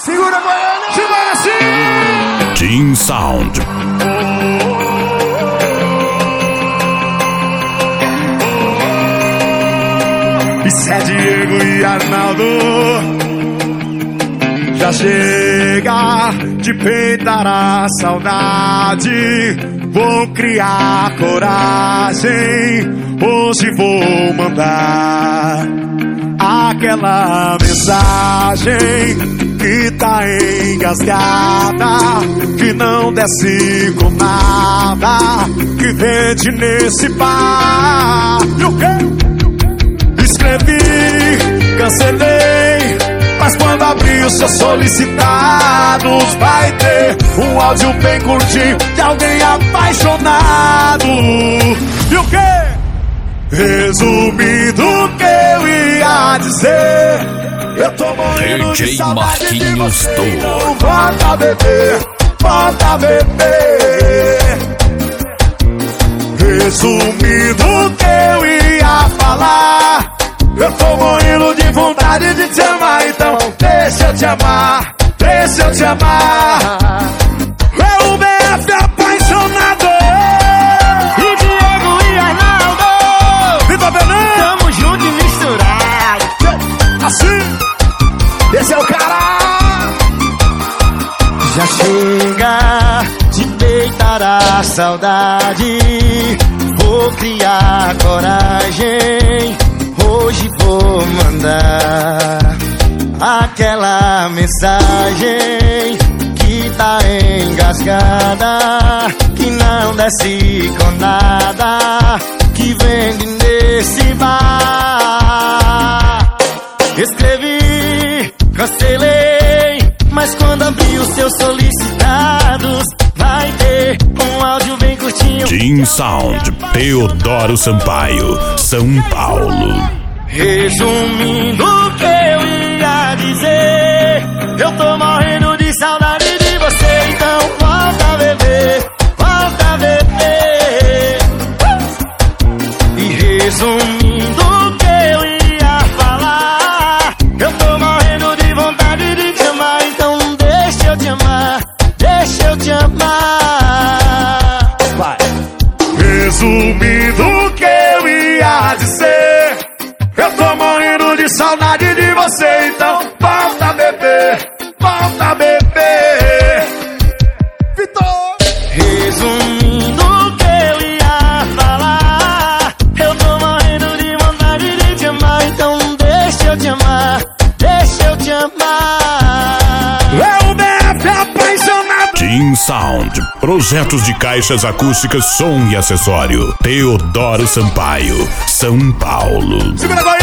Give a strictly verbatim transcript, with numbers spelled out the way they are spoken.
Segura, Goiânia! Segura assim! Team Sound. Isso é Diego e Arnaldo. Já chega de peitar a saudade. Vou criar coragem. Hoje vou mandar aquela mensagem que tá engasgada, que não desce com nada, que vende nesse bar. E o quê? Escrevi, cancelei, mas quando abrir os seus solicitados vai ter um áudio bem curtinho de alguém apaixonado. E o quê? Resumindo o que eu ia dizer, eu tô morrendo de saudade de você. Então volta a beber, volta a beber. Resumindo o que eu ia falar, eu tô morrendo de vontade de te amar. Então deixa eu te amar, deixa eu te amar. É o B F apaixonado. E Diego e Arnaldo, Viva Benão! tamo junto e misturado. Assim, esse é o cara. Já chega de peitar a saudade. Vou criar coragem. Hoje vou mandar aquela mensagem que tá engasgada, que não desce com nada, que vende nesse bar. Escrevi, cancelei, mas quando abrir os seus solicitados vai ter um áudio bem curtinho. Team Sound. Teodoro Sampaio, São Paulo. Resumindo o que eu ia dizer, eu tô morrendo de saudade de você. Então volta a beber, volta a beber. E resumindo o que eu ia falar, eu tô morrendo de vontade de te amar. Então deixa eu te amar, deixa eu te amar. Vai. Resumindo o que eu ia dizer, eu tô morrendo de saudade de você. Então volta a beber, volta a beber. Vitor! Resumindo o que eu ia falar, eu tô morrendo de vontade de te amar. Então deixa eu te amar, deixa eu te amar. É o B F apaixonado. Team Sound. Projetos de caixas acústicas, som e acessório. Teodoro Sampaio, São Paulo. Segura agora.